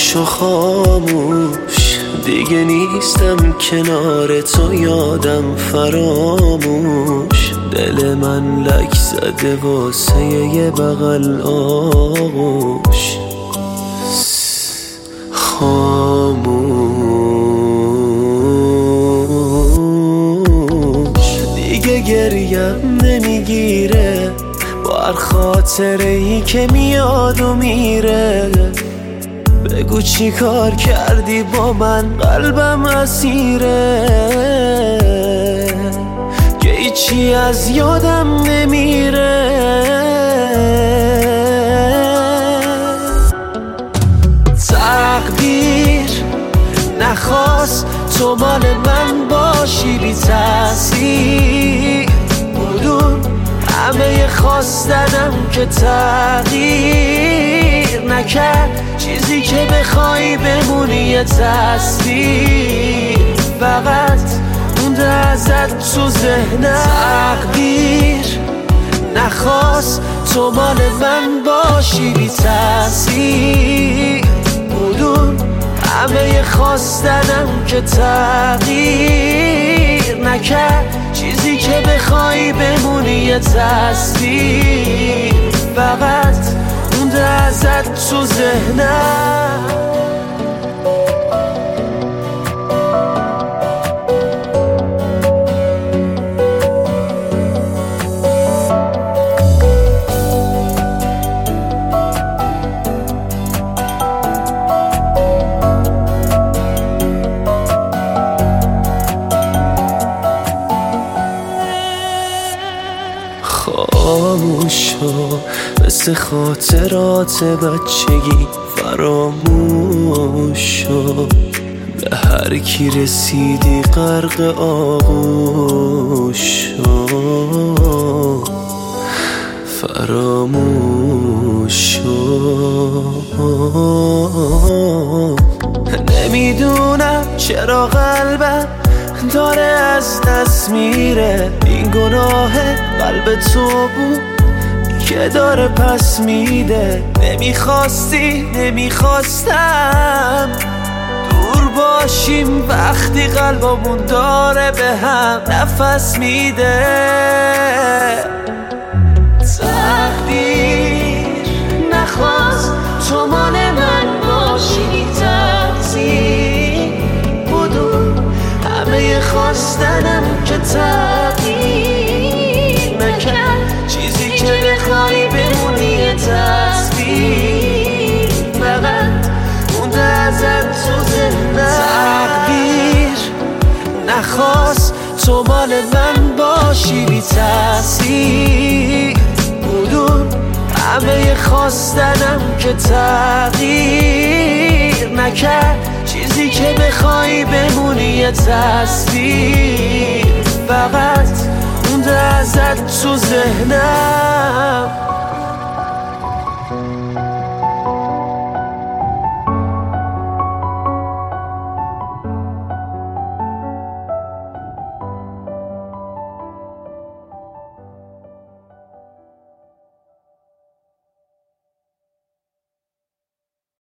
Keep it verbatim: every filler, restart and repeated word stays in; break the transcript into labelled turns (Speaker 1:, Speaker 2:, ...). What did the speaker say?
Speaker 1: خاموش و خاموش دیگه نیستم کنار تو، یادم فراموش. دل من لک زده واسه یه بغل آغوش. خاموش دیگه گریم نمیگیره با هر خاطره ای که میاد و میره. بگو چی کار کردی با من، قلبم اسیره که هیچی از یادم نمیره. تقدیر نخواست تو مال من باشی بی تأثیر بودون همه خواستنم که تغییر نکرد. چیزی که بخوای بمونی یه تصویر فقط مونده ازت تو ذهنم. تقدیر نخواست تو مال من باشی بی تأثیر بودون همه خواستنم که تغییر نکرد. چیزی که بخوای بمونی یه تصویر فقط مونده ازت تو ذهنم. خاموش شو مثل خاطرات بچگی، فراموش شو به هر کی رسیدی غرق آغوش شو. فراموش شو. نمیدونم چرا قلبم داره از دست میره. این گناه قلب تو بود که داره پس میده. نمیخواستی نمیخواستم دور باشیم وقتی قلبمون داره به هم نفس میده. تقدیر نخواست تو مال من باشی تقصیر بودون همه خواستنم که تغییر نکرد. چیزی که بخوای بمونی یه تصویر فقط مونده ازت تو ذهنم. تقدیر نخواست تو مال من باشی بی تأثیر بودون همه خواستنم که تغییر نکرد. چیزی که بخوای بمونی یه تصویر فقط مونده ازت تو ذهنم.